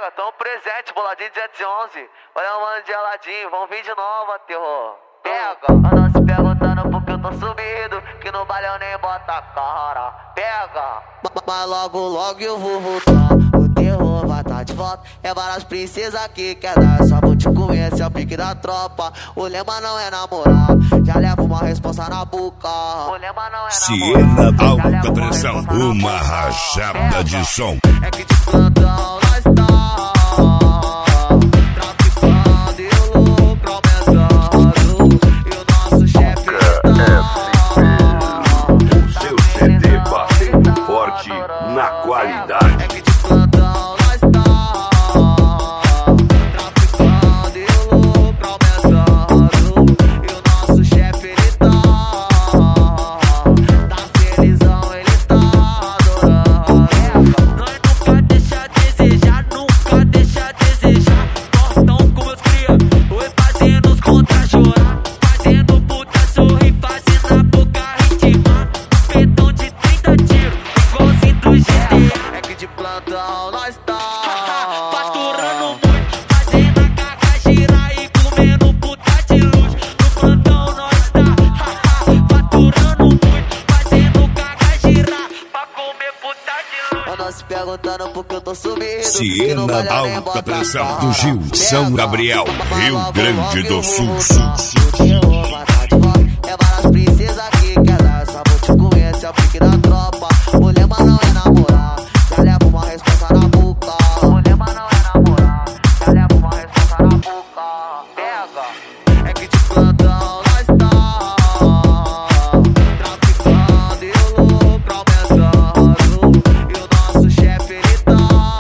Pega, tão presente, boladinho 211. Olha o mano geladinho, vão vir de novo, terror. Pega, anda se perguntando porque eu tô subido, que no baile eu nem bota a cara. Pega, mas logo eu vou voltar. O terror vai tá de volta. É várias princesas que quer dar, só vou te comer, esse é o pique da tropa. O lema não é namorar, já levo uma responsa na boca. O lema não é Siena alta pressão, uma rajada de som. É que de plantão nós tá traficando e o lucro aumentando. E o nosso chefe O seu CD batendo forte na qualidade. é que de plantão nós tá traficando e o lucro aumentando. E o nosso chefe ele tá felizão, ele tá adorando. Nós nunca deixa a desejar, nunca deixa a desejar. Tortão com meus cria, oi fazendo os contra chorar, fazendo puta sorrir, fazendo a boca ritmar. Pedão de 30 tiros, igualzinho do GTA. É que de plantão nós tá faturando muito, fazendo a caca girar e comendo puta de luxo. No plantão nós tá faturando muito, fazendo caca girar pra comer puta de luxo. Eu não se perguntando porque eu tô subindo. Siena alta pressão do Gil, São Gabriel, Rio Grande do Sul. É várias princesas que quer dar, só vou te comer, esse é o pique da tropa. O lema não é namorar, já levo uma responsa na boca. O lema não é namorar, já levo uma responsa na boca. Pega, é que de plantão nós tá traficando e o lucro aumentando. E o nosso chefe ele tá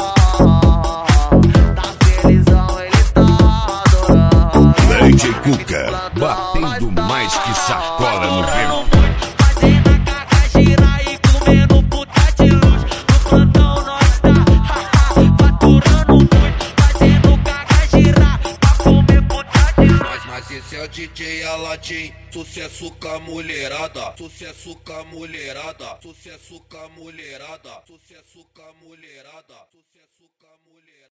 felizão, ele tá adorando. Leite Cuca, batendo mais que sacola no vento. Fazendo a caca girar e comendo puta de luxo. No plantão nós tá faturando muito, fazendo caca girar pra comer puta de luxo. Mas esse é o DJ Aladim, sucesso com a mulherada, sucesso com a mulherada, sucesso com a mulherada, sucesso com a mulherada, sucesso com a mulherada.